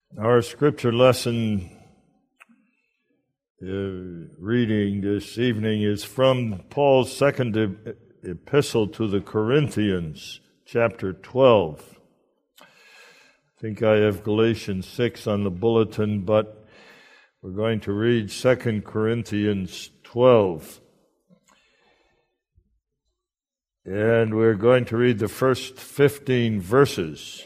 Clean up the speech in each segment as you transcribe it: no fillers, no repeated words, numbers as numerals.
Our scripture lesson reading this evening is from Paul's second epistle to the Corinthians, chapter 12. I think I have Galatians 6 on the bulletin, but we're going to read 2 Corinthians 12. And we're going to read the first 15 verses.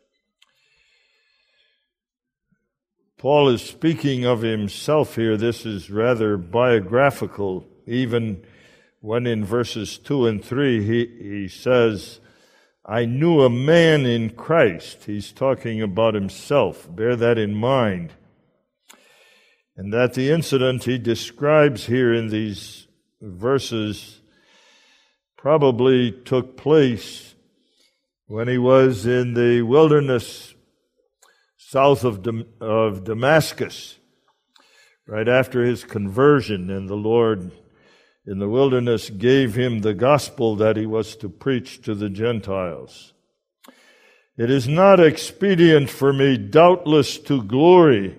Paul is speaking of himself here. This is rather biographical, even when in verses 2 and 3 he says, I knew a man in Christ. He's talking about himself. Bear that in mind. And that the incident he describes here in these verses probably took place when he was in the wilderness south of Damascus, right after his conversion, and the Lord in the wilderness gave him the gospel that he was to preach to the Gentiles. It is not expedient for me, doubtless, to glory.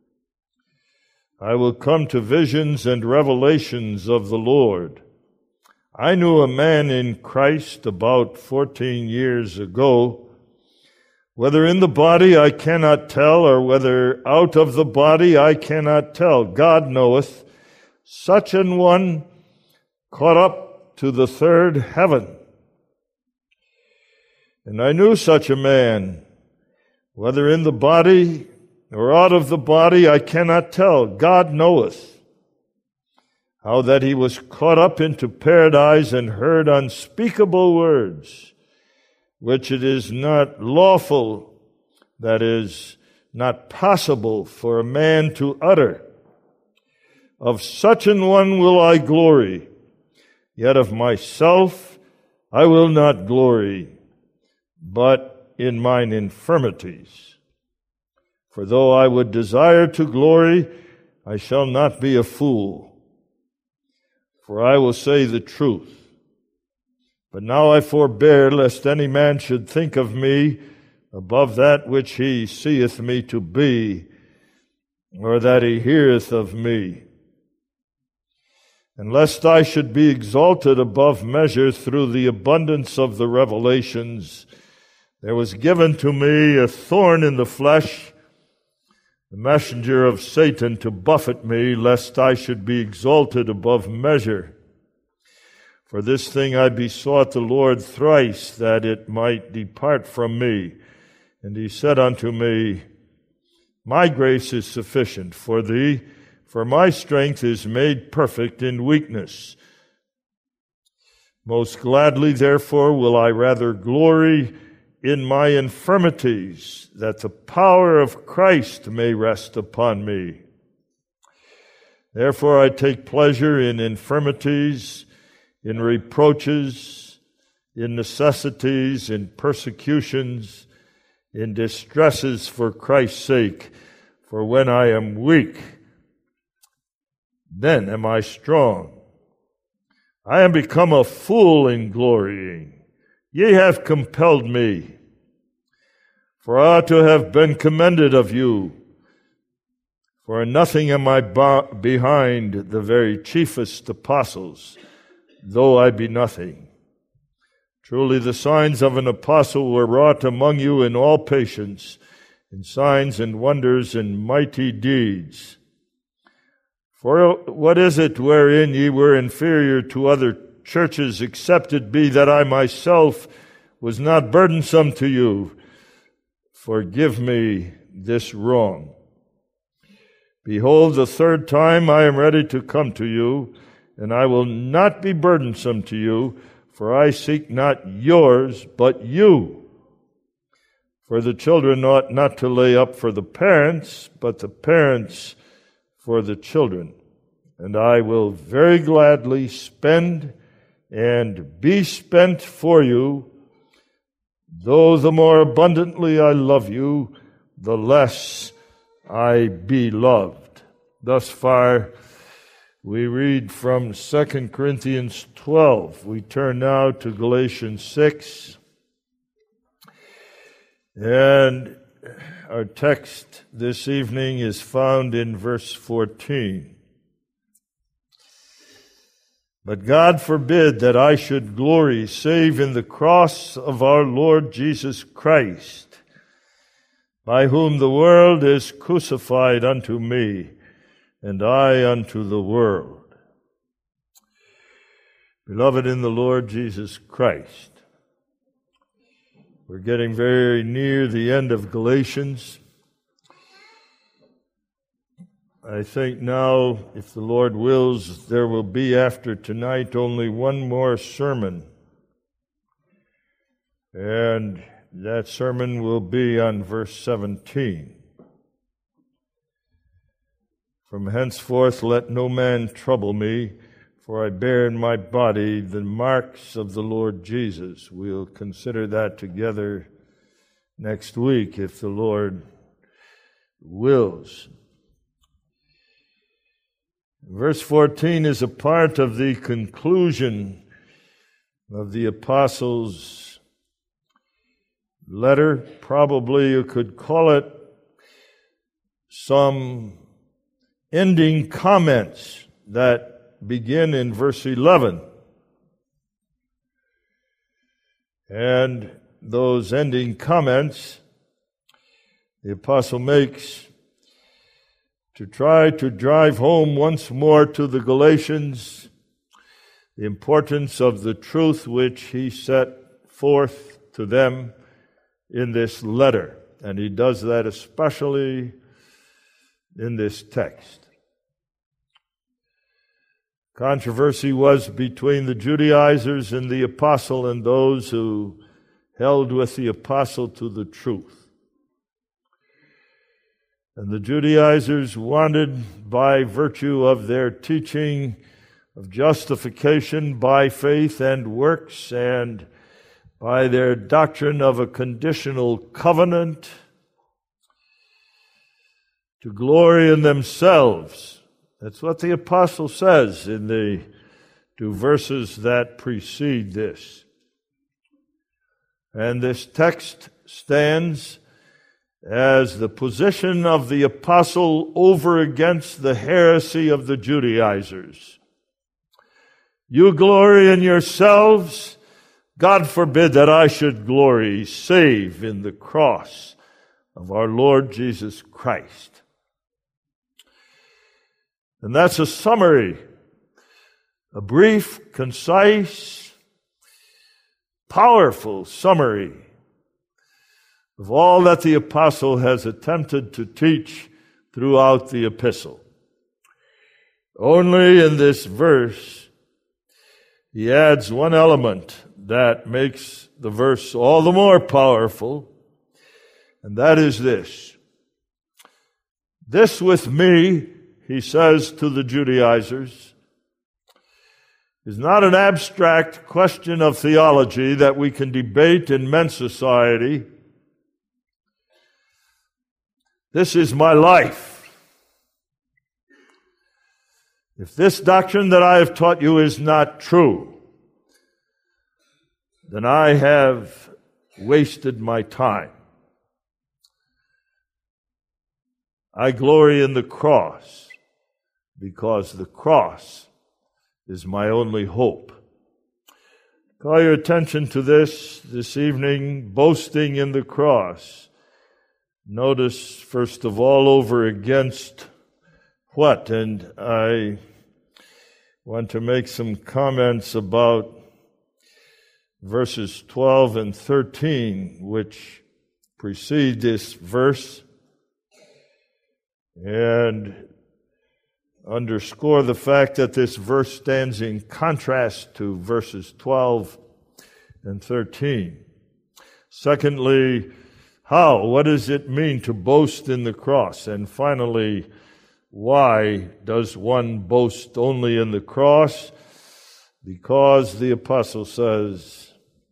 I will come to visions and revelations of the Lord. I knew a man in Christ about 14 years ago. Whether in the body I cannot tell, or whether out of the body I cannot tell. God knoweth. Such an one caught up to the third heaven. And I knew such a man. Whether in the body or out of the body I cannot tell. God knoweth. How that he was caught up into paradise and heard unspeakable words, which it is not lawful, that is, not possible for a man to utter. Of such an one will I glory, yet of myself I will not glory, but in mine infirmities. For though I would desire to glory, I shall not be a fool, for I will say the truth. But now I forbear, lest any man should think of me above that which he seeth me to be, or that he heareth of me. And lest I should be exalted above measure through the abundance of the revelations, there was given to me a thorn in the flesh, the messenger of Satan to buffet me, lest I should be exalted above measure. For this thing I besought the Lord thrice, that it might depart from me. And he said unto me, My grace is sufficient for thee, for my strength is made perfect in weakness. Most gladly, therefore, will I rather glory in my infirmities, that the power of Christ may rest upon me. Therefore I take pleasure in infirmities, in reproaches, in necessities, in persecutions, in distresses for Christ's sake. For when I am weak, then am I strong. I am become a fool in glorying. Ye have compelled me. For I ought to have been commended of you. For in nothing am I behind the very chiefest apostles, though I be nothing. Truly the signs of an apostle were wrought among you in all patience, in signs and wonders and mighty deeds. For what is it wherein ye were inferior to other churches, except it be that I myself was not burdensome to you? Forgive me this wrong. Behold, the third time I am ready to come to you, and I will not be burdensome to you, for I seek not yours, but you. For the children ought not to lay up for the parents, but the parents for the children. And I will very gladly spend and be spent for you, though the more abundantly I love you, the less I be loved. Thus far, we read from 2 Corinthians 12. We turn now to Galatians 6. And our text this evening is found in verse 14. But God forbid that I should glory save in the cross of our Lord Jesus Christ, by whom the world is crucified unto me, and I unto the world. Beloved in the Lord Jesus Christ, we're getting very near the end of Galatians. I think now, if the Lord wills, there will be after tonight only one more sermon. And that sermon will be on verse 17. From henceforth let no man trouble me, for I bear in my body the marks of the Lord Jesus. We'll consider that together next week, if the Lord wills. Verse 14 is a part of the conclusion of the apostles' letter. Probably you could call it some ending comments that begin in verse 11. And those ending comments the apostle makes to try to drive home once more to the Galatians the importance of the truth which he set forth to them in this letter. And he does that especially in this text. Controversy was between the Judaizers and the apostle and those who held with the apostle to the truth. And the Judaizers wanted, by virtue of their teaching of justification by faith and works, and by their doctrine of a conditional covenant, to glory in themselves. That's what the apostle says in the two verses that precede this. And this text stands as the position of the apostle over against the heresy of the Judaizers. You glory in yourselves. God forbid that I should glory save in the cross of our Lord Jesus Christ. And that's a summary, a brief, concise, powerful summary of all that the apostle has attempted to teach throughout the epistle. Only in this verse, he adds one element that makes the verse all the more powerful, and that is this. This with me, he says to the Judaizers, is not an abstract question of theology that we can debate in men's society. This is my life. If this doctrine that I have taught you is not true, then I have wasted my time. I glory in the cross because the cross is my only hope. Call your attention to this evening, boasting in the cross. Notice, first of all, over against what? And I want to make some comments about verses 12 and 13, which precede this verse, and underscore the fact that this verse stands in contrast to verses 12 and 13. Secondly, how? What does it mean to boast in the cross? And finally, why does one boast only in the cross? Because the apostle says,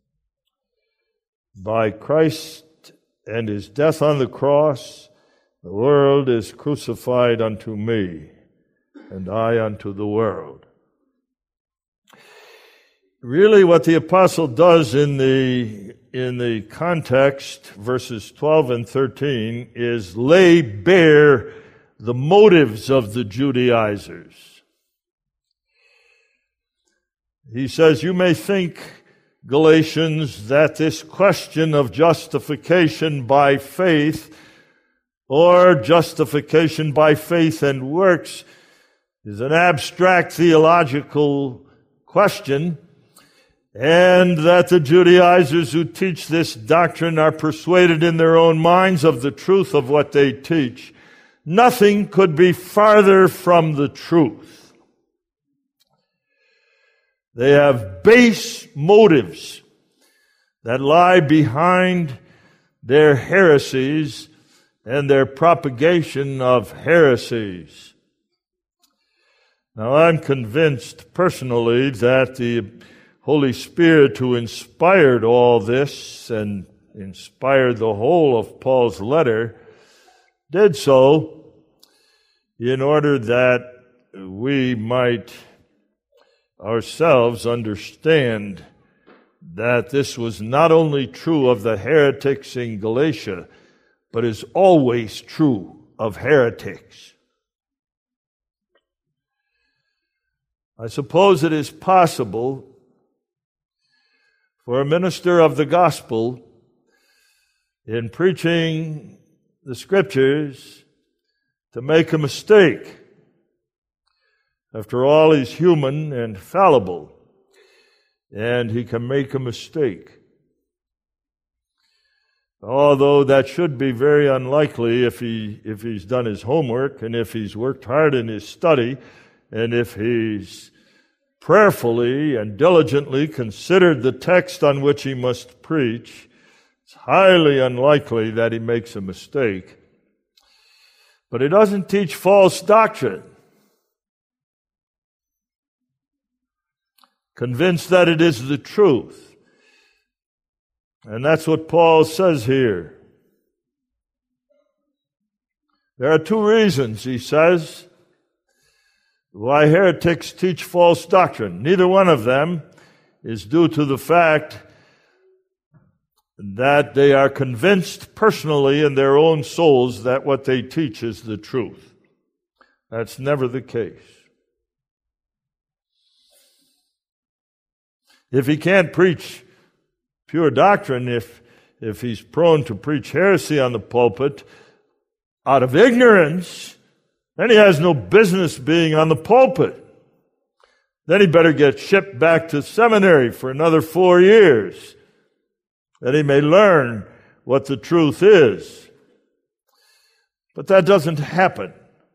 by Christ and his death on the cross, the world is crucified unto me, and I unto the world. really what the apostle does in the context, verses 12 and 13, is lay bare the motives of the Judaizers. He says, you may think, Galatians, that this question of justification by faith or justification by faith and works is an abstract theological question, and that the Judaizers who teach this doctrine are persuaded in their own minds of the truth of what they teach. Nothing could be farther from the truth. They have base motives that lie behind their heresies and their propagation of heresies. Now, I'm convinced personally that the Holy Spirit, who inspired all this and inspired the whole of Paul's letter, did so in order that we might ourselves understand that this was not only true of the heretics in Galatia, but is always true of heretics. I suppose it is possible for a minister of the gospel in preaching the scriptures to make a mistake. After all, he's human and fallible, and he can make a mistake. Although that should be very unlikely if he's done his homework and if he's worked hard in his study and if he's prayerfully and diligently considered the text on which he must preach. It's highly unlikely that he makes a mistake. But he doesn't teach false doctrine. Convinced that it is the truth. And that's what Paul says here. There are two reasons, he says, why heretics teach false doctrine. Neither one of them is due to the fact that they are convinced personally in their own souls that what they teach is the truth. That's never the case. If he can't preach pure doctrine, if he's prone to preach heresy on the pulpit out of ignorance, then he has no business being on the pulpit. Then he better get shipped back to seminary for another 4 years, that he may learn what the truth is. But that doesn't happen.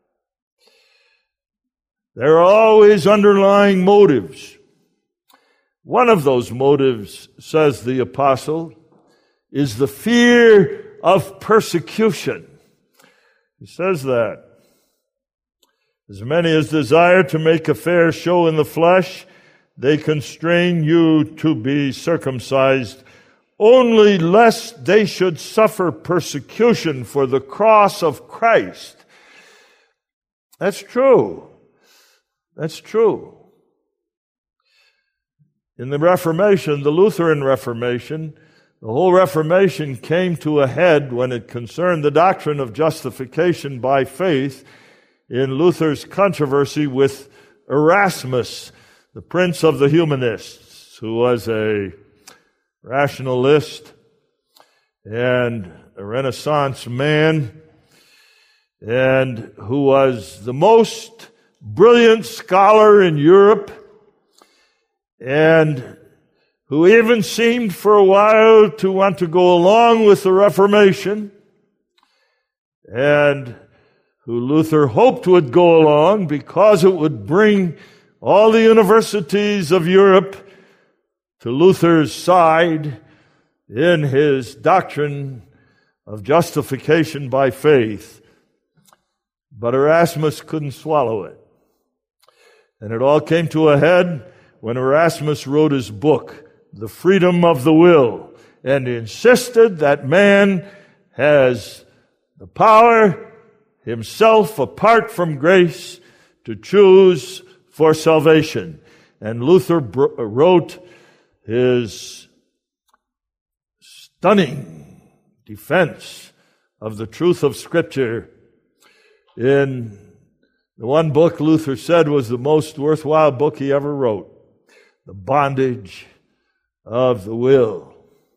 There are always underlying motives. One of those motives, says the apostle, is the fear of persecution. He says that. As many as desire to make a fair show in the flesh, they constrain you to be circumcised, only lest they should suffer persecution for the cross of Christ. That's true. That's true. In the Reformation, the Lutheran Reformation, the whole Reformation came to a head when it concerned the doctrine of justification by faith in Luther's controversy with Erasmus, the prince of the humanists, who was a rationalist and a Renaissance man, and who was the most brilliant scholar in Europe, and who even seemed for a while to want to go along with the Reformation, and who Luther hoped would go along because it would bring all the universities of Europe to Luther's side in his doctrine of justification by faith. But Erasmus couldn't swallow it. And it all came to a head when Erasmus wrote his book, The Freedom of the Will, and insisted that man has the power himself, apart from grace, to choose for salvation. And Luther wrote his stunning defense of the truth of Scripture in the one book Luther said was the most worthwhile book he ever wrote, The Bondage of the Will.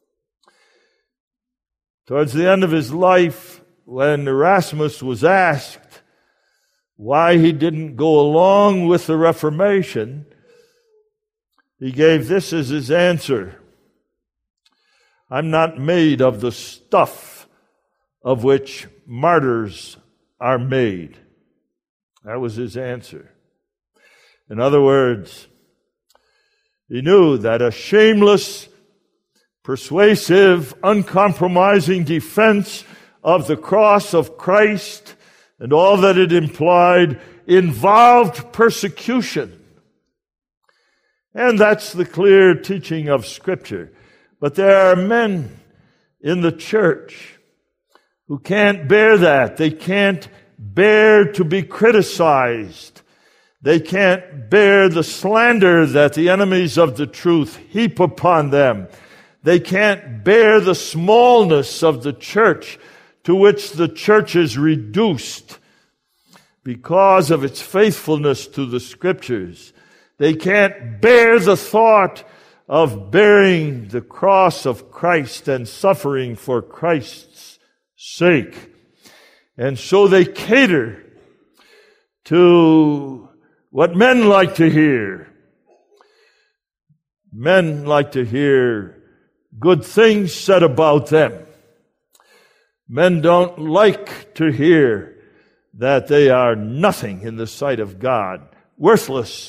Towards the end of his life, when Erasmus was asked why he didn't go along with the Reformation, he gave this as his answer: I'm not made of the stuff of which martyrs are made. That was his answer. In other words, he knew that a shameless, persuasive, uncompromising defense of the cross of Christ and all that it implied involved persecution. And that's the clear teaching of Scripture. But there are men in the church who can't bear that. They can't bear to be criticized. They can't bear the slander that the enemies of the truth heap upon them. They can't bear the smallness of the church to which the church is reduced because of its faithfulness to the Scriptures. They can't bear the thought of bearing the cross of Christ and suffering for Christ's sake. And so they cater to what men like to hear. Men like to hear good things said about them. Men don't like to hear that they are nothing in the sight of God. Worthless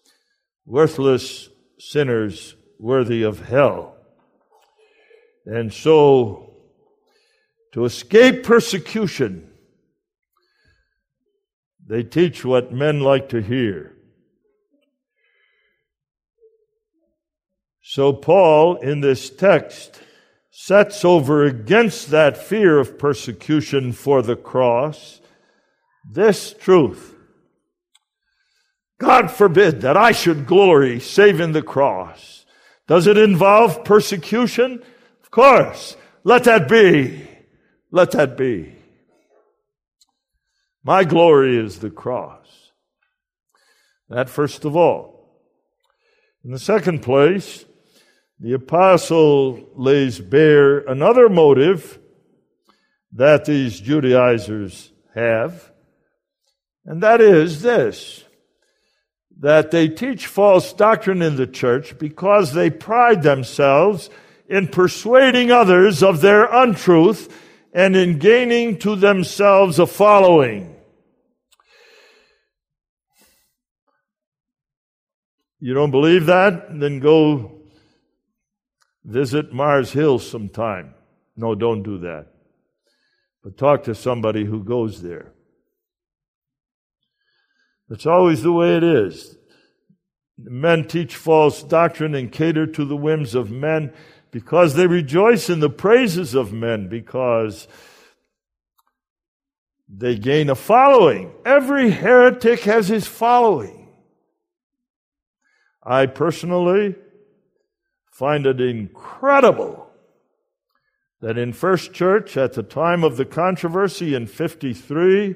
sinners worthy of hell. And so, to escape persecution, they teach what men like to hear. So Paul, in this text, sets over against that fear of persecution for the cross this truth: God forbid that I should glory save in the cross. Does it involve persecution? Of course. Let that be. Let that be. My glory is the cross. That first of all. In the second place, the apostle lays bare another motive that these Judaizers have, and that is this: that they teach false doctrine in the church because they pride themselves in persuading others of their untruth and in gaining to themselves a following. You don't believe that? Then go visit Mars Hill sometime. No, don't do that. But talk to somebody who goes there. That's always the way it is. Men teach false doctrine and cater to the whims of men because they rejoice in the praises of men, because they gain a following. Every heretic has his following. I personally find it incredible that in First Church, at the time of the controversy in 53,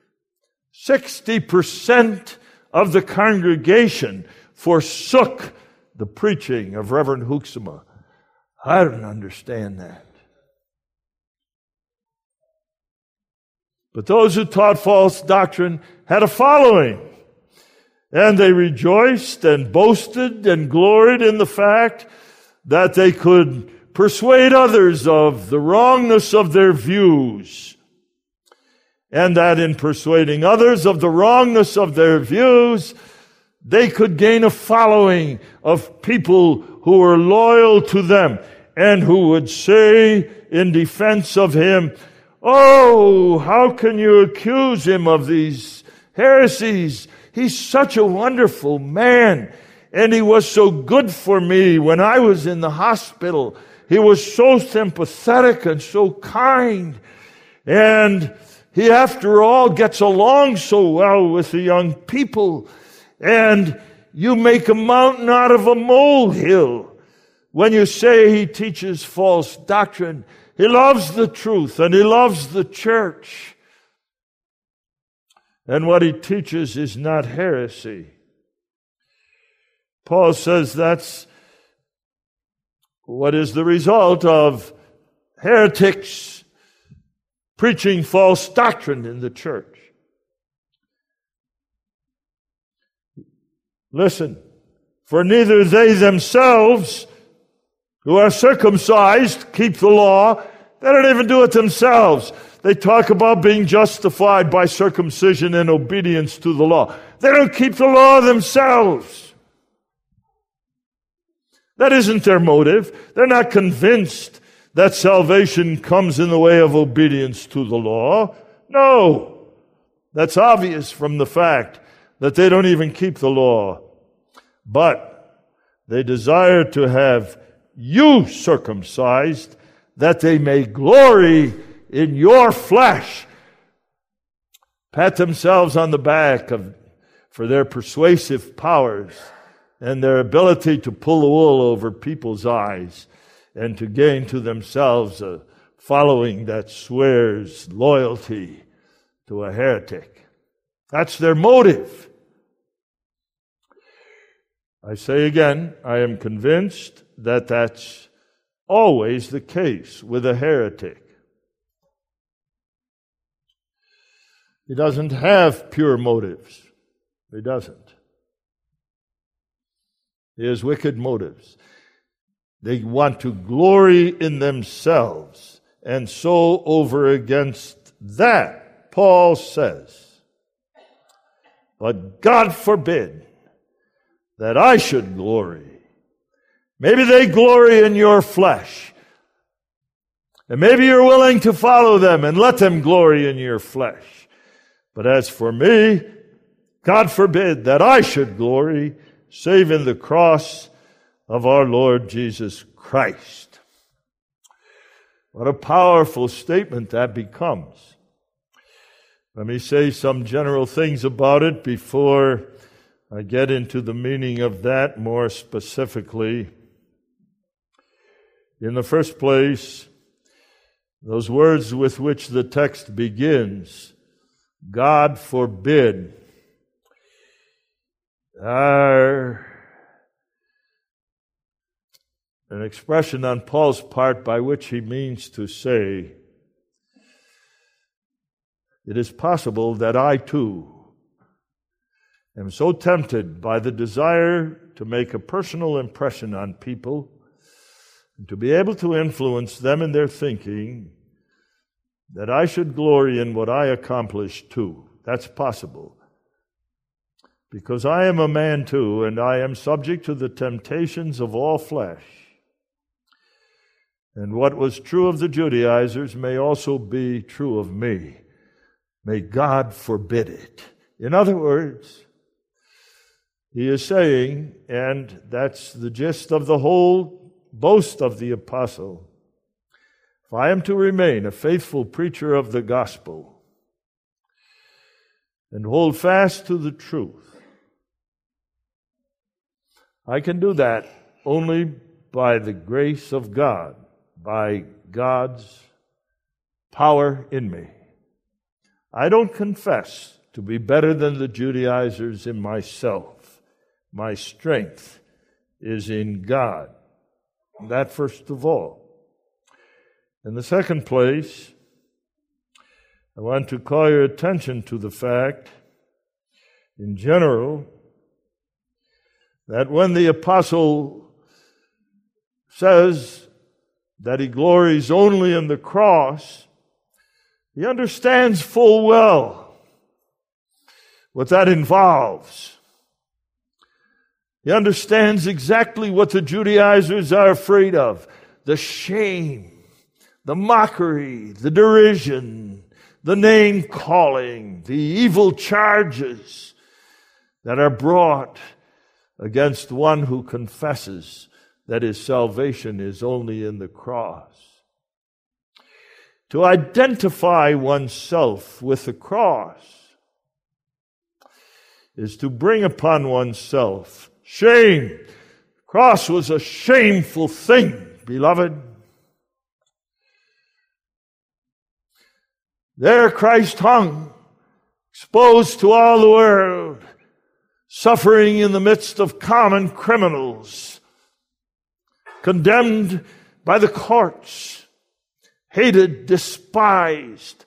60% of the congregation forsook the preaching of Reverend Hoeksema. I don't understand that. But those who taught false doctrine had a following. And they rejoiced and boasted and gloried in the fact that they could persuade others of the wrongness of their views. And that in persuading others of the wrongness of their views, they could gain a following of people who were loyal to them and who would say in defense of him, "Oh, how can you accuse him of these heresies? He's such a wonderful man, and he was so good for me when I was in the hospital. He was so sympathetic and so kind, and he, after all, gets along so well with the young people, and you make a mountain out of a molehill." when you say he teaches false doctrine, he loves the truth and he loves the church. And what he teaches is not heresy. Paul says that's what is the result of heretics preaching false doctrine in the church. Listen, for neither they themselves who are circumcised keep the law. They don't even do it themselves. They talk about being justified by circumcision and obedience to the law. They don't keep the law themselves. That isn't their motive. They're not convinced that salvation comes in the way of obedience to the law. No. That's obvious from the fact that they don't even keep the law. But they desire to have you circumcised, that they may glory in your flesh. Pat themselves on the back for their persuasive powers and their ability to pull the wool over people's eyes and to gain to themselves a following that swears loyalty to a heretic. That's their motive. I say again, I am convinced that that's always the case with a heretic. He doesn't have pure motives. He doesn't. He has wicked motives. They want to glory in themselves. And so over against that, Paul says, but God forbid that I should glory. Maybe they glory in your flesh. And maybe you're willing to follow them and let them glory in your flesh. But as for me, God forbid that I should glory, save in the cross of our Lord Jesus Christ. What a powerful statement that becomes. Let me say some general things about it before I get into the meaning of that more specifically. In the first place, those words with which the text begins, God forbid, are an expression on Paul's part by which he means to say, it is possible that I too am so tempted by the desire to make a personal impression on people and to be able to influence them in their thinking that I should glory in what I accomplished too. That's possible. Because I am a man too, and I am subject to the temptations of all flesh. And what was true of the Judaizers may also be true of me. May God forbid it. In other words, he is saying, and that's the gist of the whole boast of the apostle, if I am to remain a faithful preacher of the gospel and hold fast to the truth, I can do that only by the grace of God, by God's power in me. I don't confess to be better than the Judaizers in myself. My strength is in God. That first of all. In the second place, I want to call your attention to the fact, in general, that when the apostle says that he glories only in the cross, he understands full well what that involves. He understands exactly what the Judaizers are afraid of: the shame, the mockery, the derision, the name-calling, the evil charges that are brought against one who confesses that his salvation is only in the cross. To identify oneself with the cross is to bring upon oneself shame, Cross was a shameful thing, beloved. There Christ hung, exposed to all the world, suffering in the midst of common criminals, condemned by the courts, hated, despised,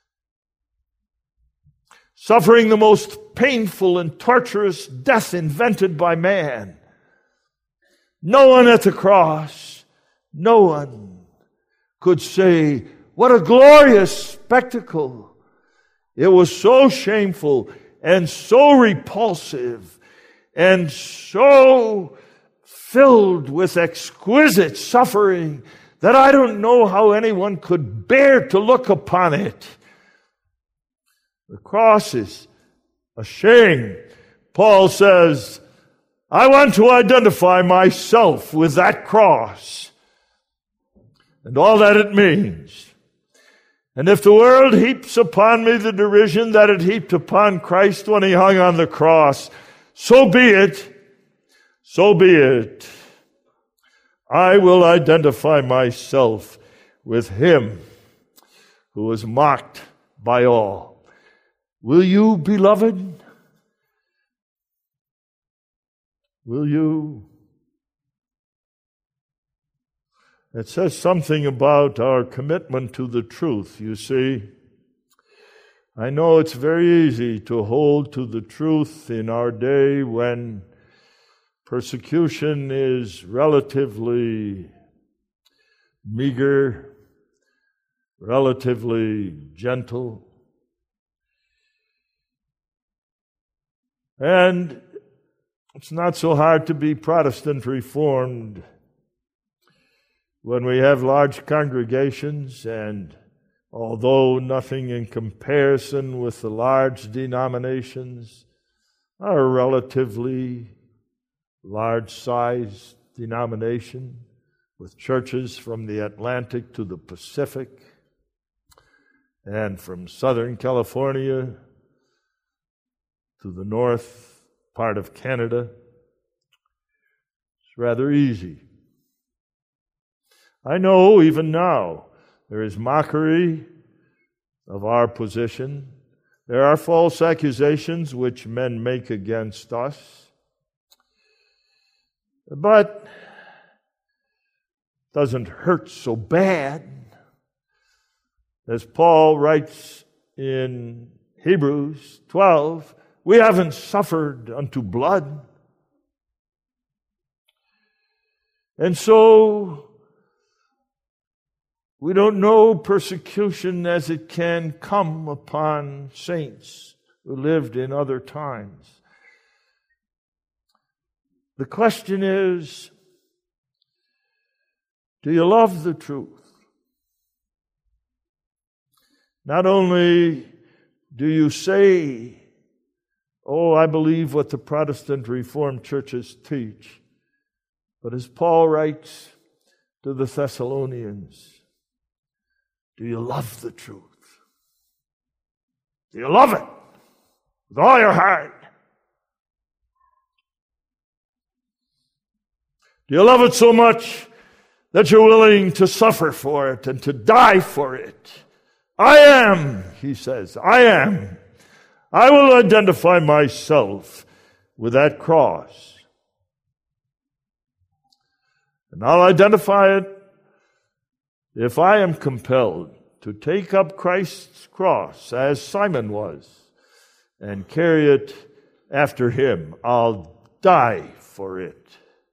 suffering the most painful and torturous death invented by man. No one at the cross, no one could say, what a glorious spectacle. It was so shameful and so repulsive and so filled with exquisite suffering that I don't know how anyone could bear to look upon it. The cross is a shame. Paul says, I want to identify myself with that cross and all that it means. And if the world heaps upon me the derision that it heaped upon Christ when he hung on the cross, so be it. So be it. I will identify myself with him who was mocked by all. Will you, beloved? Will you? It says something about our commitment to the truth, you see. I know it's very easy to hold to the truth in our day when persecution is relatively meager, relatively gentle. And it's not so hard to be Protestant Reformed when we have large congregations, and although nothing in comparison with the large denominations, are a relatively large-sized denomination with churches from the Atlantic to the Pacific and from Southern California to the north part of Canada. It's rather easy. I know even now there is mockery of our position. There are false accusations which men make against us. But it doesn't hurt so bad. As Paul writes in Hebrews 12, we haven't suffered unto blood. And so we don't know persecution as it can come upon saints who lived in other times. The question is, do you love the truth? Not only do you say, oh, I believe what the Protestant Reformed churches teach, but as Paul writes to the Thessalonians, do you love the truth? Do you love it with all your heart? Do you love it so much that you're willing to suffer for it and to die for it? I am, he says, I am. I will identify myself with that cross. And I'll identify it if I am compelled to take up Christ's cross, as Simon was, and carry it after him. I'll die for it.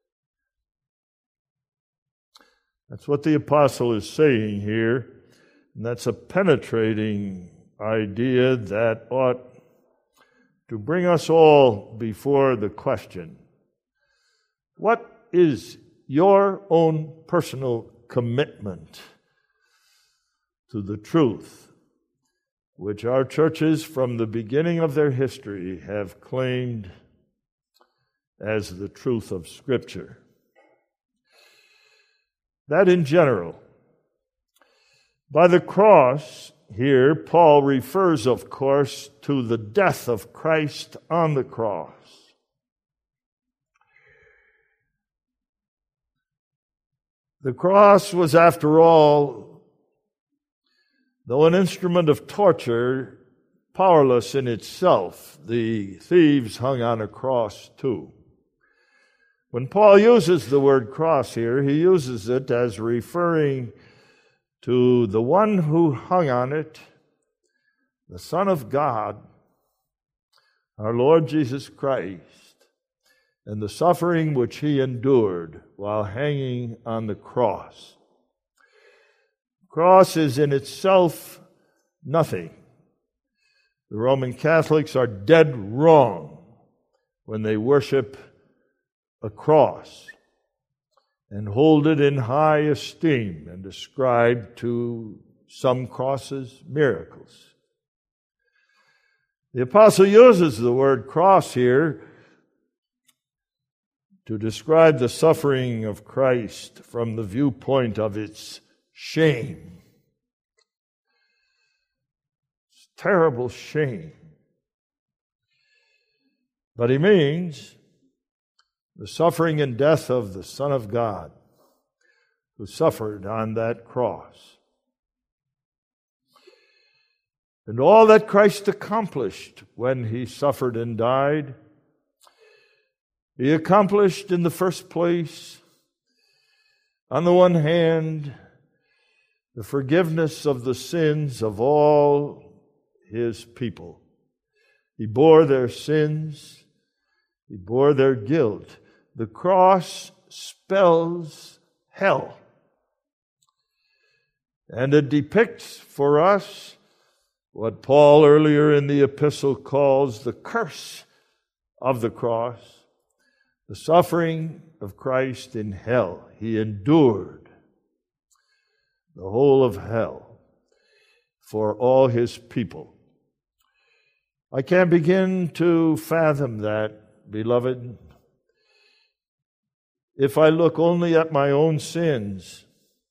That's what the apostle is saying here. And that's a penetrating idea that ought to bring us all before the question, what is your own personal commitment to the truth which our churches from the beginning of their history have claimed as the truth of Scripture? That in general. By the cross, here, Paul refers, of course, to the death of Christ on the cross. The cross was, after all, though an instrument of torture, powerless in itself. The thieves hung on a cross too. When Paul uses the word cross here, he uses it as referring to the one who hung on it, the Son of God, our Lord Jesus Christ, and the suffering which he endured while hanging on the cross. Cross is in itself nothing. The Roman Catholics are dead wrong when they worship a cross and hold it in high esteem and ascribe to some crosses miracles. The apostle uses the word cross here to describe the suffering of Christ from the viewpoint of its shame. It's terrible shame. But he means the suffering and death of the Son of God who suffered on that cross. And all that Christ accomplished when he suffered and died, he accomplished in the first place, on the one hand, the forgiveness of the sins of all his people. He bore their sins. He bore their guilt. The cross spells hell. And it depicts for us what Paul earlier in the epistle calls the curse of the cross, the suffering of Christ in hell. He endured the whole of hell for all his people. I can't begin to fathom that, beloved. If I look only at my own sins,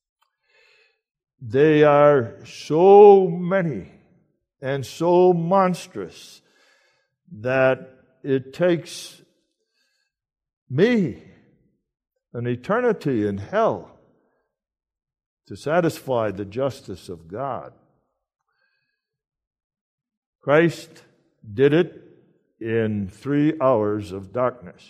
they are so many and so monstrous that it takes me an eternity in hell to satisfy the justice of God. Christ did it in 3 hours of darkness.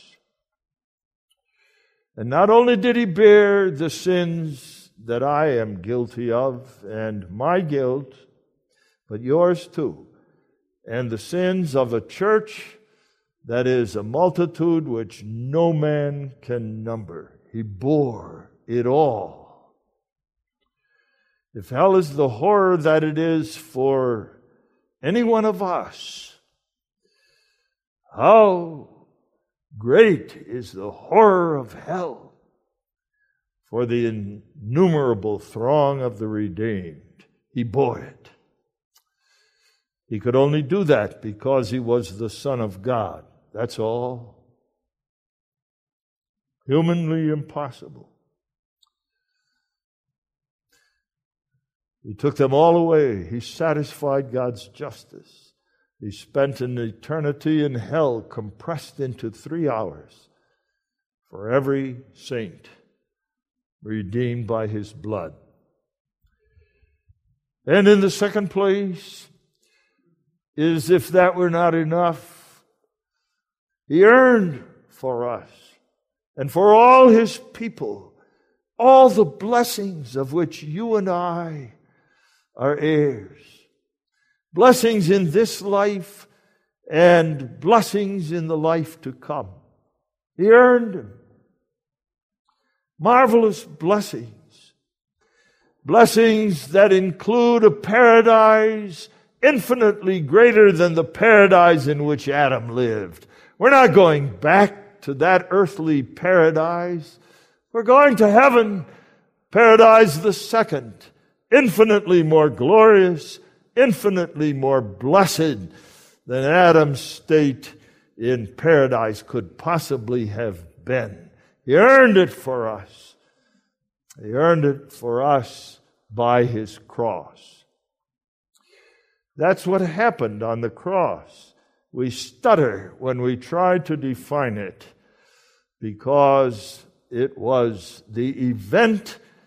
And not only did he bear the sins that I am guilty of and my guilt, but yours too, and the sins of a church that is a multitude which no man can number. He bore it all. If hell is the horror that it is for any one of us, how great is the horror of hell for the innumerable throng of the redeemed. He bore it. He could only do that because he was the Son of God. That's all. Humanly impossible. He took them all away. He satisfied God's justice. He spent an eternity in hell compressed into 3 hours for every saint redeemed by his blood. And in the second place, is if that were not enough, he earned for us and for all his people all the blessings of which you and I are heirs. Blessings in this life and blessings in the life to come. He earned them. Marvelous blessings. Blessings that include a paradise infinitely greater than the paradise in which Adam lived. We're not going back to that earthly paradise. We're going to heaven, paradise the second, infinitely more glorious, infinitely more blessed than Adam's state in paradise could possibly have been. He earned it for us. He earned it for us by his cross. That's what happened on the cross. We stutter when we try to define it because it was the event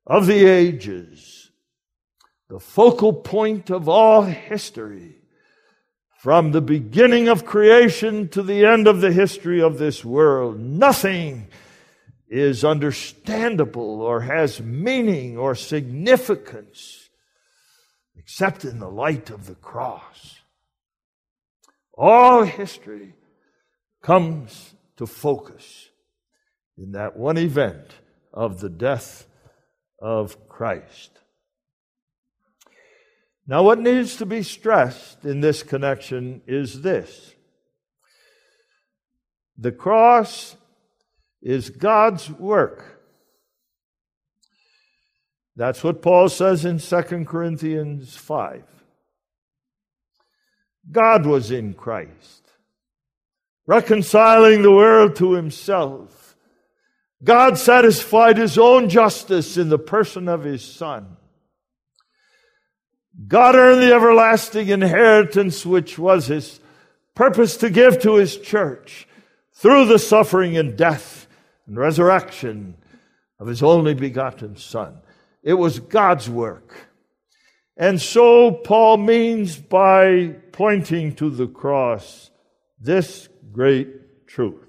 of the ages, the focal point of all history, from the beginning of creation to the end of the history of this world. Nothing is understandable or has meaning or significance except in the light of the cross. All history comes to focus in that one event of the death of Christ. Now, what needs to be stressed in this connection is this: the cross is God's work. That's what Paul says in 2 Corinthians 5. God was in Christ, reconciling the world to himself. God satisfied his own justice in the person of his Son. God earned the everlasting inheritance which was his purpose to give to his church through the suffering and death and resurrection of his only begotten Son. It was God's work. And so Paul means by pointing to the cross this great truth: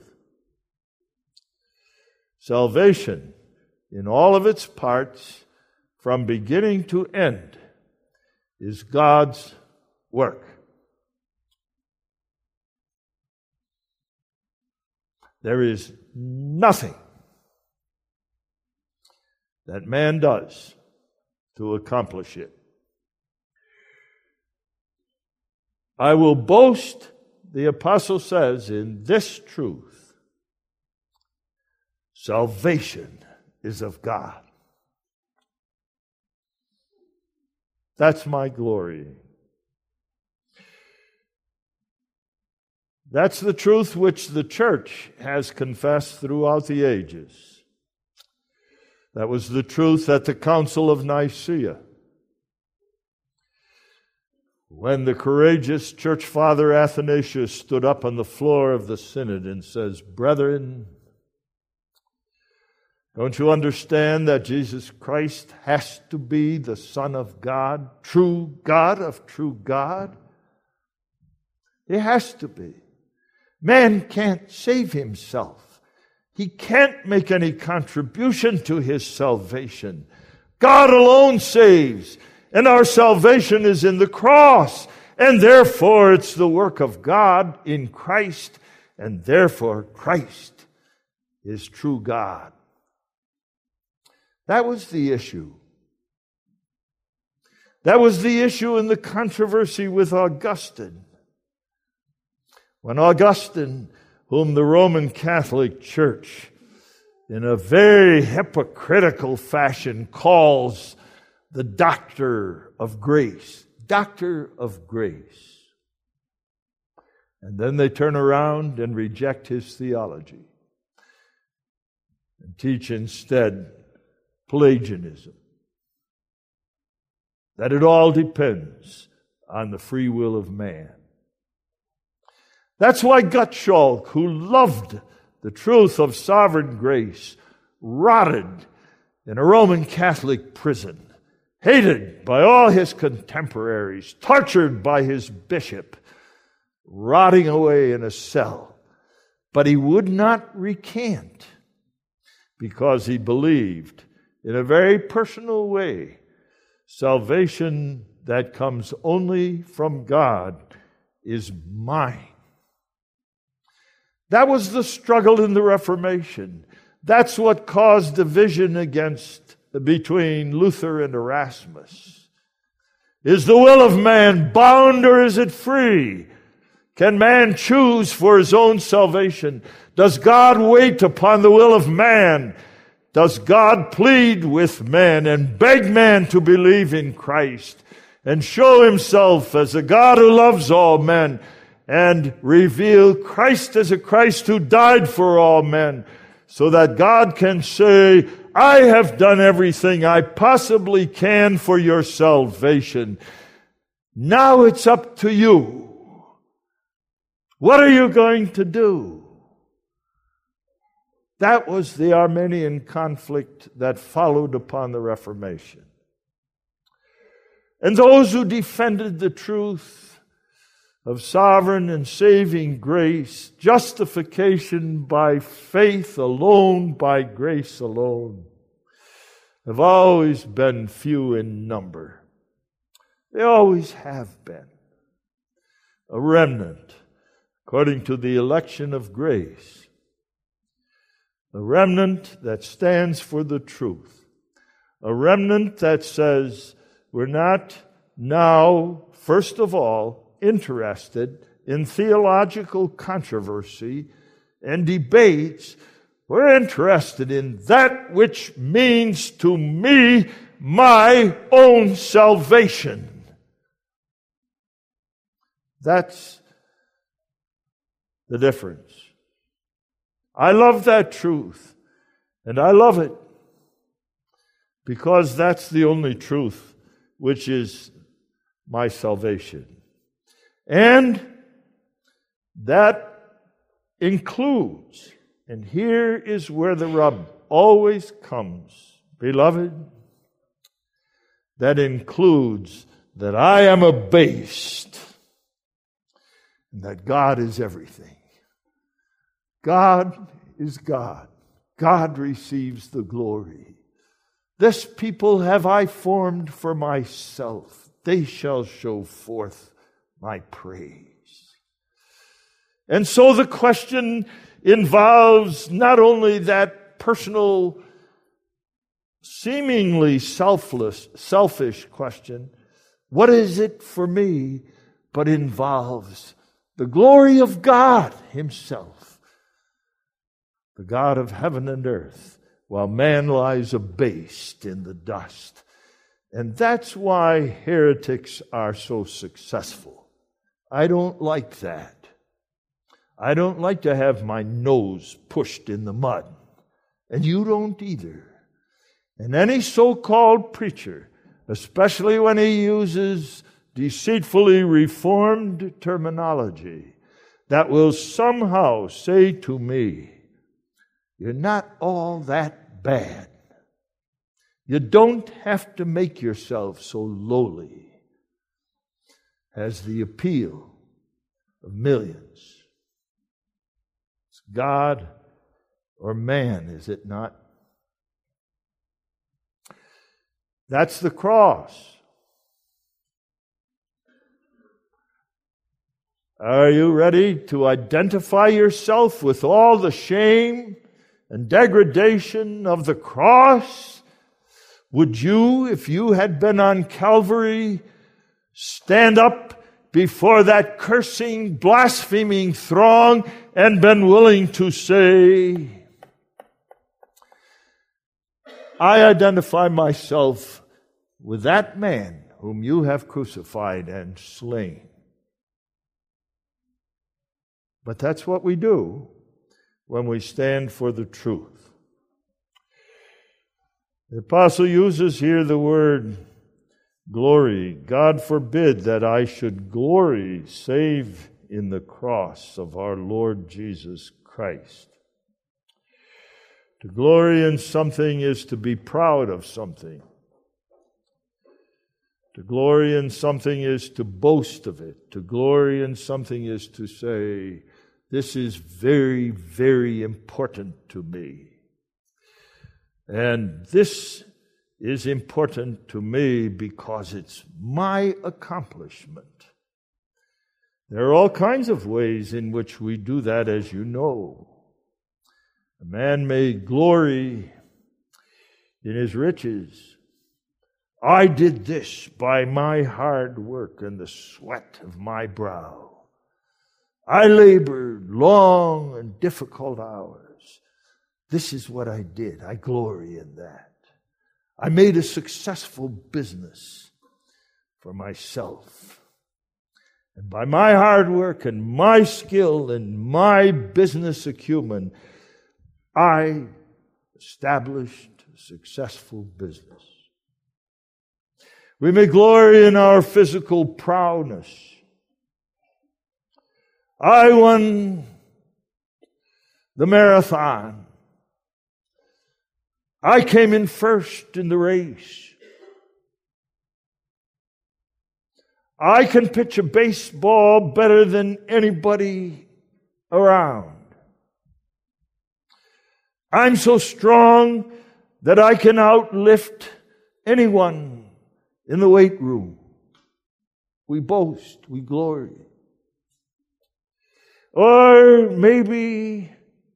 salvation in all of its parts, from beginning to end, is God's work. There is nothing that man does to accomplish it. I will boast, the apostle says, in this truth: salvation is of God. That's my glory. That's the truth which the church has confessed throughout the ages. That was the truth at the Council of Nicaea, when the courageous church father Athanasius stood up on the floor of the synod and says, "Brethren, don't you understand that Jesus Christ has to be the Son of God, true God of true God? He has to be. Man can't save himself. He can't make any contribution to his salvation. God alone saves, and our salvation is in the cross, and therefore it's the work of God in Christ, and therefore Christ is true God." That was the issue. That was the issue in the controversy with Augustine. When Augustine, whom the Roman Catholic Church, in a very hypocritical fashion, calls the doctor of grace, and then they turn around and reject his theology and teach instead Pelagianism, that it all depends on the free will of man. That's why Gottschalk, who loved the truth of sovereign grace, rotted in a Roman Catholic prison, hated by all his contemporaries, tortured by his bishop, rotting away in a cell. But he would not recant, because he believed in a very personal way, salvation that comes only from God is mine. That was the struggle in the Reformation. That's what caused division between Luther and Erasmus. Is the will of man bound or is it free? Can man choose for his own salvation? Does God wait upon the will of man? Does God plead with man and beg man to believe in Christ and show himself as a God who loves all men and reveal Christ as a Christ who died for all men, so that God can say, "I have done everything I possibly can for your salvation. Now it's up to you. What are you going to do?" That was the Armenian conflict that followed upon the Reformation. And those who defended the truth of sovereign and saving grace, justification by faith alone, by grace alone, have always been few in number. They always have been. A remnant, according to the election of grace. A remnant that stands for the truth. A remnant that says, we're not now, first of all, interested in theological controversy and debates. We're interested in that which means to me my own salvation. That's the difference. I love that truth, and I love it because that's the only truth which is my salvation. And that includes, and here is where the rub always comes, beloved, that includes that I am abased and that God is everything. God is God. God receives the glory. This people have I formed for myself. They shall show forth my praise. And so the question involves not only that personal, seemingly selfish question, what is it for me, but involves the glory of God Himself, the God of heaven and earth, while man lies abased in the dust. And that's why heretics are so successful. I don't like that. I don't like to have my nose pushed in the mud. And you don't either. And any so-called preacher, especially when he uses deceitfully reformed terminology, that will somehow say to me, you're not all that bad. You don't have to make yourself so lowly as the appeal of millions. It's God or man, is it not? That's the cross. Are you ready to identify yourself with all the shame and degradation of the cross? Would you, if you had been on Calvary, stand up before that cursing, blaspheming throng and been willing to say, I identify myself with that man whom you have crucified and slain? But that's what we do when we stand for the truth. The apostle uses here the word glory. God forbid that I should glory save in the cross of our Lord Jesus Christ. To glory in something is to be proud of something. To glory in something is to boast of it. To glory in something is to say, this is very, very important to me. And this is important to me because it's my accomplishment. There are all kinds of ways in which we do that, as you know. A man may glory in his riches. I did this by my hard work and the sweat of my brow. I labored long and difficult hours. This is what I did. I glory in that. I made a successful business for myself. And by my hard work and my skill and my business acumen, I established a successful business. We may glory in our physical prowess. I won the marathon I came in first in the race. I can pitch a baseball better than anybody around. I'm so strong that I can outlift anyone in the weight room. We boast, we glory. Or maybe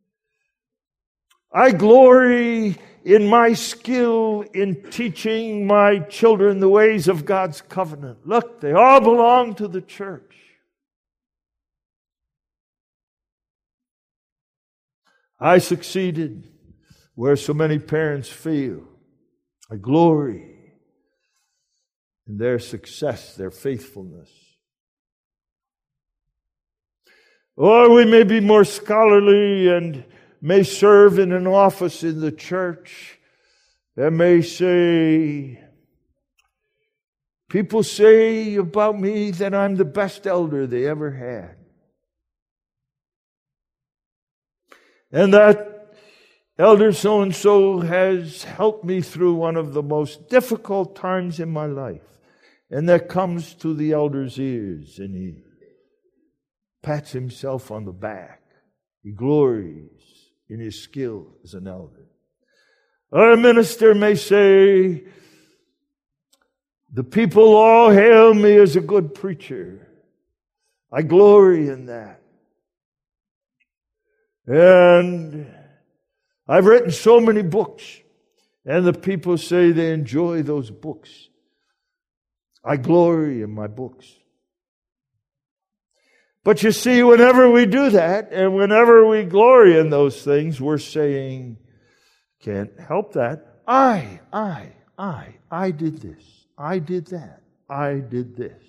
I glory in my skill in teaching my children the ways of God's covenant. Look, they all belong to the church. I succeeded where so many parents fail. I glory in their success, their faithfulness. Or we may be more scholarly and may serve in an office in the church and may say, people say about me that I'm the best elder they ever had. And that elder so-and-so has helped me through one of the most difficult times in my life. And that comes to the elder's ears, and he pats himself on the back. He glories in his skill as an elder. Or a minister may say, the people all hail me as a good preacher. I glory in that. And I've written so many books, and the people say they enjoy those books. I glory in my books. But you see, whenever we do that, and whenever we glory in those things, we're saying, can't help that. I did this. I did that. I did this.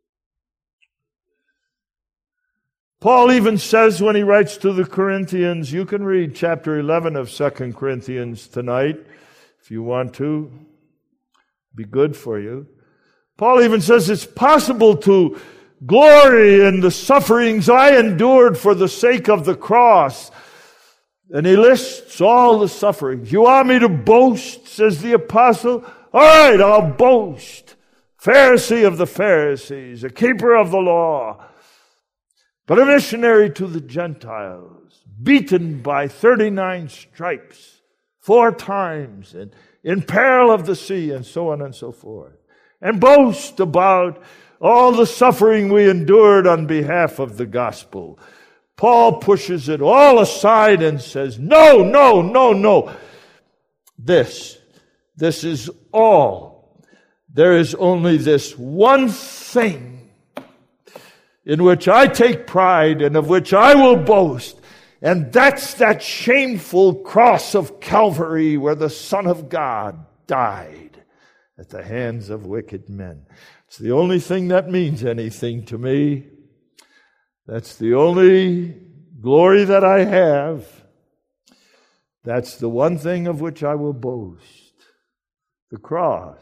Paul even says when he writes to the Corinthians, you can read chapter 11 of 2 Corinthians tonight if you want to. Be good for you. Paul even says it's possible to glory in the sufferings I endured for the sake of the cross. And he lists all the sufferings. You want me to boast, says the apostle? All right, I'll boast. Pharisee of the Pharisees, a keeper of the law, but a missionary to the Gentiles, beaten by 39 stripes 4 times, and in peril of the sea, and so on and so forth. And boast about all the suffering we endured on behalf of the gospel. Paul pushes it all aside and says, no. This is all. There is only this one thing in which I take pride and of which I will boast. And that's that shameful cross of Calvary where the Son of God died at the hands of wicked men. It's the only thing that means anything to me. That's the only glory that I have. That's the one thing of which I will boast. The cross.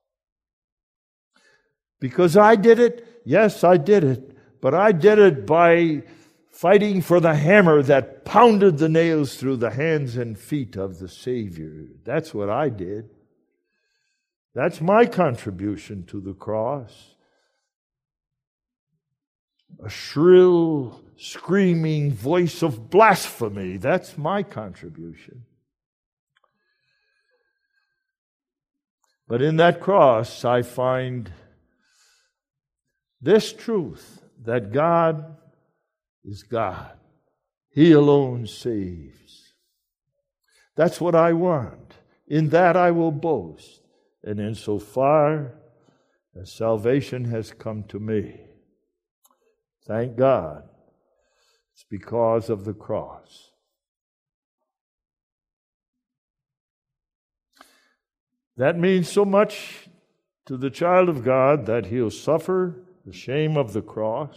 Because I did it? Yes, I did it. But I did it by fighting for the hammer that pounded the nails through the hands and feet of the Savior. That's what I did. That's my contribution to the cross. A shrill, screaming voice of blasphemy. That's my contribution. But in that cross, I find this truth, that God is God. He alone saves. That's what I want. In that I will boast. And insofar as salvation has come to me, thank God, it's because of the cross. That means so much to the child of God that he'll suffer the shame of the cross.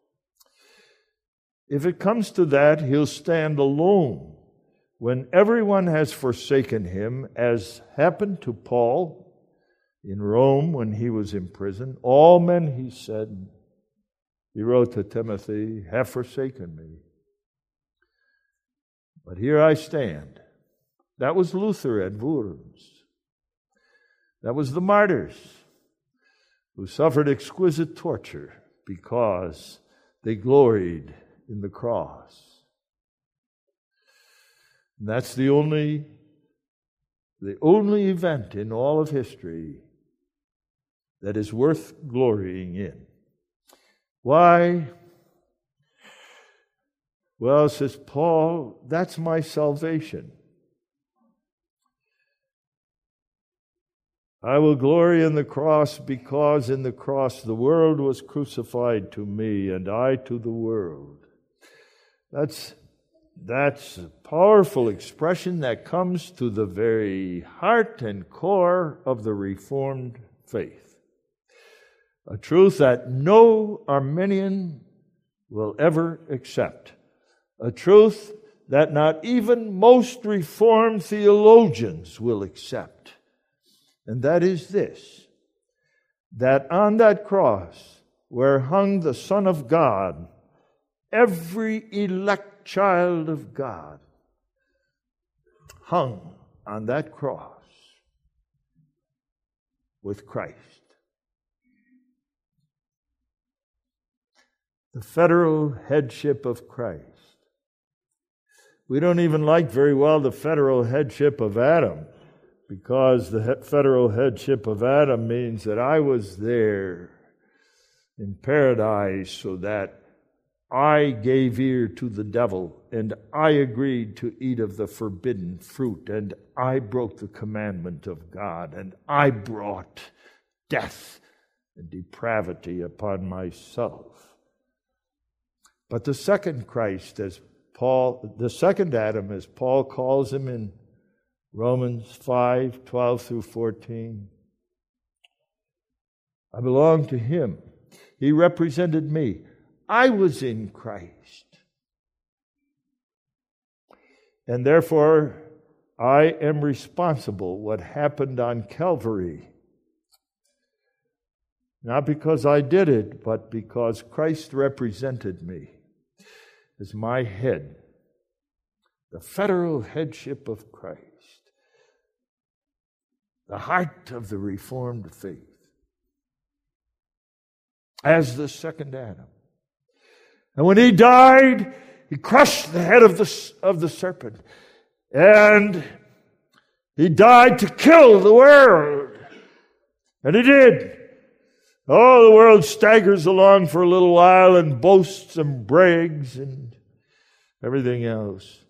If it comes to that, he'll stand alone when everyone has forsaken him, as happened to Paul in Rome when he was in prison. All men, he said, he wrote to Timothy, have forsaken me. But here I stand. That was Luther and Worms. That was the martyrs who suffered exquisite torture because they gloried in the cross. And that's the only event in all of history that is worth glorying in. Why? Well, says Paul, that's my salvation. I will glory in the cross because in the cross the world was crucified to me and I to the world. That's a powerful expression that comes to the very heart and core of the Reformed faith. A truth that no Arminian will ever accept. A truth that not even most Reformed theologians will accept. And that is this, that on that cross where hung the Son of God, every elect child of God hung on that cross with Christ. The federal headship of Christ. We don't even like very well the federal headship of Adam, because the federal headship of Adam means that I was there in paradise so that I gave ear to the devil and I agreed to eat of the forbidden fruit and I broke the commandment of God and I brought death and depravity upon myself. But the second Christ, the second Adam, as Paul calls him in Romans 5:12 through 14. I belong to him. He represented me. I was in Christ. And therefore, I am responsible what happened on Calvary. Not because I did it, but because Christ represented me as my head. The federal headship of Christ. The heart of the Reformed faith. As the second Adam. And when he died, he crushed the head of the serpent. And he died to kill the world. And he did. Oh, the world staggers along for a little while and boasts and brags and everything else.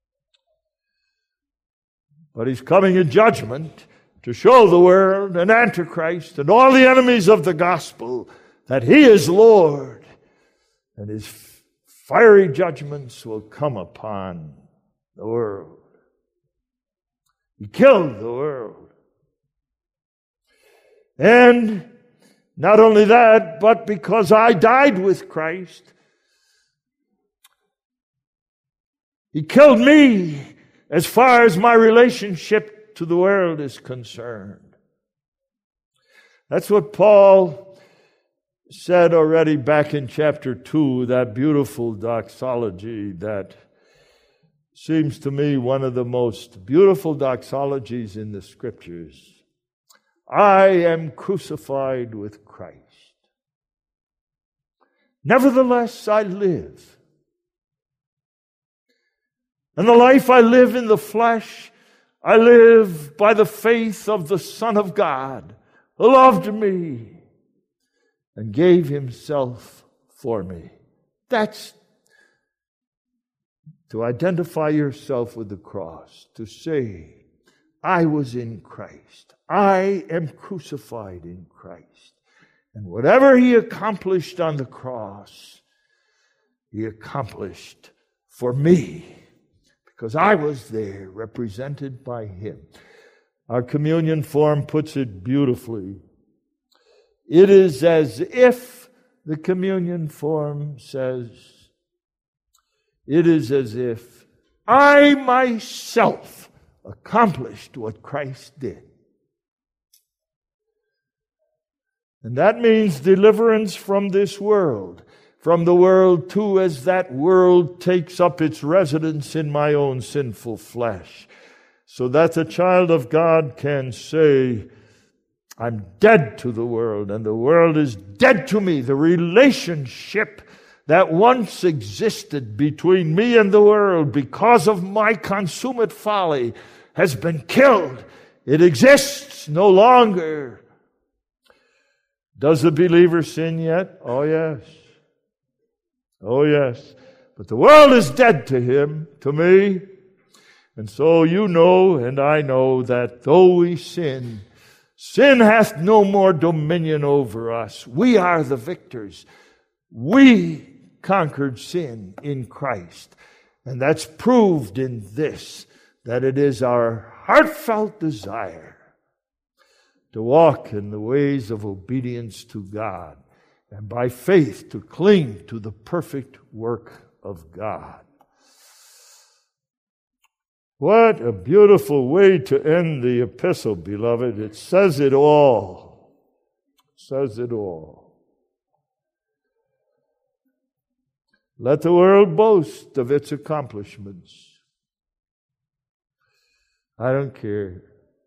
But he's coming in judgment to show the world and Antichrist and all the enemies of the gospel that he is Lord, and his fiery judgments will come upon the world. He killed the world. And not only that, but because I died with Christ, he killed me as far as my relationship to the world is concerned. That's what Paul said already back in chapter 2, that beautiful doxology that seems to me one of the most beautiful doxologies in the Scriptures. I am crucified with Christ. Nevertheless, I live. And the life I live in the flesh, I live by the faith of the Son of God, who loved me and gave himself for me. That's to identify yourself with the cross, to say, I was in Christ. I am crucified in Christ. And whatever he accomplished on the cross, he accomplished for me. Because I was there, represented by him. Our communion form puts it beautifully. It is as if, the communion form says, it is as if I myself accomplished what Christ did. And that means deliverance from this world. From the world too, as that world takes up its residence in my own sinful flesh. so that the child of God can say, I'm dead to the world, and the world is dead to me. The relationship that once existed between me and the world because of my consummate folly has been killed. It exists no longer. Does the believer sin yet? Oh, yes. Oh, yes. But the world is dead to him, to me. And so you know and I know that though we sin, sin hath no more dominion over us. We are the victors. We conquered sin in Christ. And that's proved in this, that it is our heartfelt desire to walk in the ways of obedience to God, and by faith to cling to the perfect work of God. What a beautiful way to end the epistle, beloved. It says it all. It says it all. Let the world boast of its accomplishments. I don't care.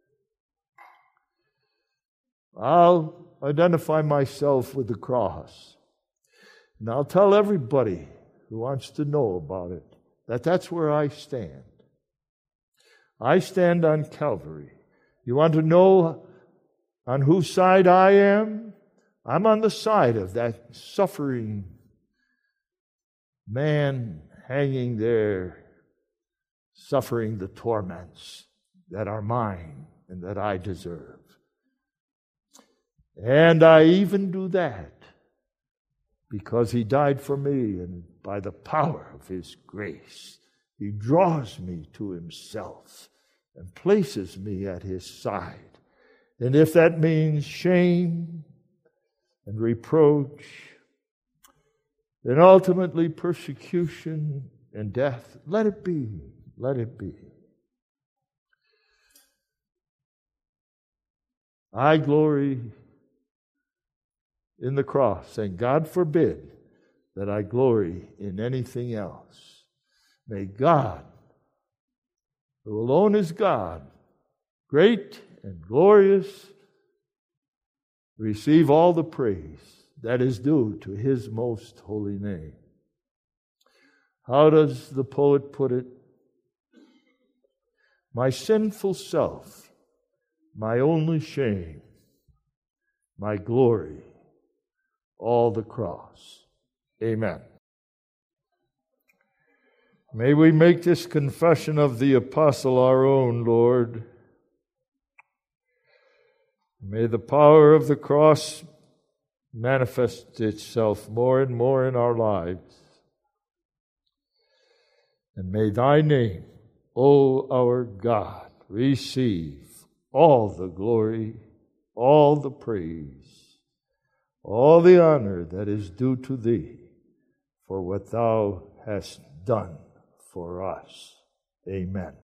I'll identify myself with the cross. And I'll tell everybody who wants to know about it that that's where I stand. I stand on Calvary. You want to know on whose side I am? I'm on the side of that suffering man hanging there, suffering the torments that are mine and that I deserve. And I even do that because He died for me, and by the power of His grace, He draws me to Himself and places me at His side. And if that means shame and reproach, and ultimately persecution and death, let it be. Let it be. I glory in the cross, and God forbid that I glory in anything else. May God, who alone is God, great and glorious, receive all the praise that is due to His most holy name. How does the poet put it? My sinful self, my only shame, my glory, all the cross. Amen. May we make this confession of the apostle our own, Lord. May the power of the cross manifest itself more and more in our lives. And may Thy name, O our God, receive all the glory, all the praise, all the honor that is due to Thee for what Thou hast done for us. Amen.